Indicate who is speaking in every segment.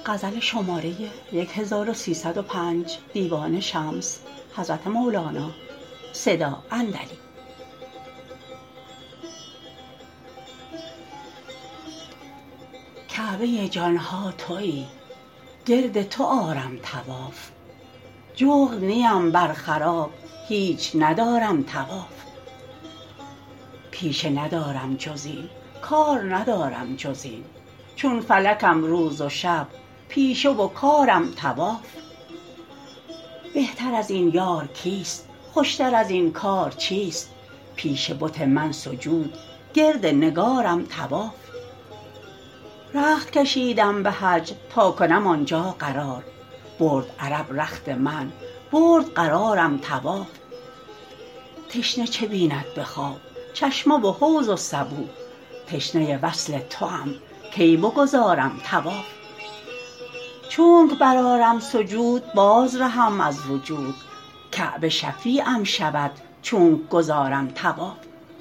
Speaker 1: غزل شماره 1305 دیوان شمس حضرت مولانا صدا اندلی. کعبه جانها تویی، گرد تو آرم طواف. جغد نیم بر خراب، هیچ ندارم طواف. پیشه ندارم جز این، کار ندارم جز این. چون فلکم روز و شب، پیشه و کارم طواف. بهتر از این یار کیست، خوشتر از این کار چیست؟ پیش بت من سجود، گرد نگارم طواف. رخت کشیدم به حج تا کنم آنجا قرار. برد عرب رخت من، برد قرارم طواف. تشنه چه بیند به خواب، چشمه و حوض و سبو. تشنه وصل توام، کی بگذارم طواف. چونک برآرم سجود، باز رهم از وجود. کعبه شفیعم شود چونک گزارم طواف.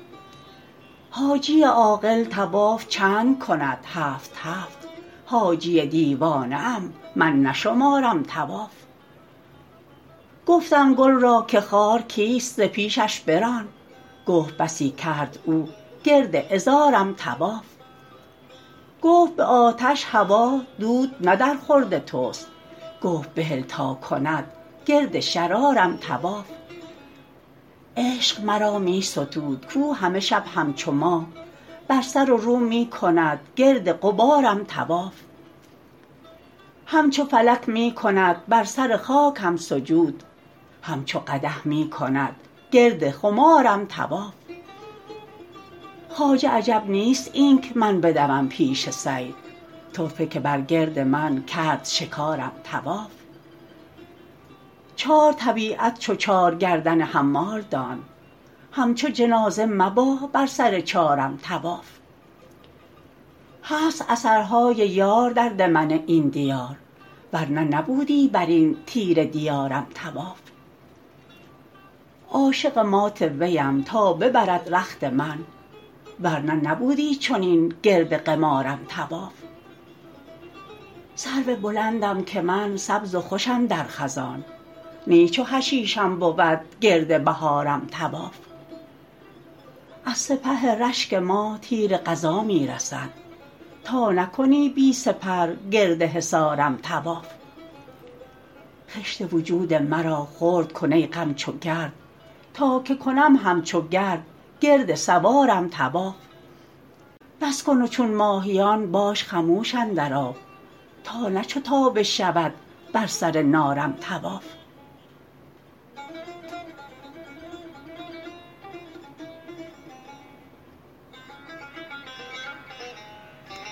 Speaker 1: حاجی عاقل طواف چند کند؟ هفت هفت. حاجی دیوانه ام، من نشمارم طواف. گفتم گل را که خار کیست، ز پیشش بران. گفت بسی کرد او، گرد عذارم طواف. گفت به آتش هوا، دود نه درخورد توست. گفت بهل تا کند، گرد شرارم طواف. عشق مرا می ستود کو همه شب همچو ماه. بر سر و رو می کند، گرد غبارم طواف. همچو فلک می کند بر سر خاکم سجود. همچو قدح می کند، گرد خمارم طواف. خواجه عجب نیست اینک من بدوم پیش صید. طرفه که بر گرد من کرد شکارم طواف. چار طبیعت چو چار گردن حمال دان. همچو جنازه مبا بر سر چارم طواف. هست اثرهای یار در دمن این دیار. ورنه نبودی بر این تیره دیارم طواف. عاشق مات ویم تا ببرد رخت من. ورنه نبودی چنین گرد قمارم طواف. سرو بلندم که من، سبز و خوشم در خزان. نی چو حشیشم بود گرد بهارم طواف. از سپه رشک ما تیر قضا می رسد. تا نکنی بی سپر گرد حصارم طواف. خشت وجود مرا خرد کن ای غم چو گرد. تا که کنم همچو گرد، گرد سوارم طواف. بس کن و چون ماهیان باش خموش اندر آب. تا نه چو تابه شود بر سر نارم طواف.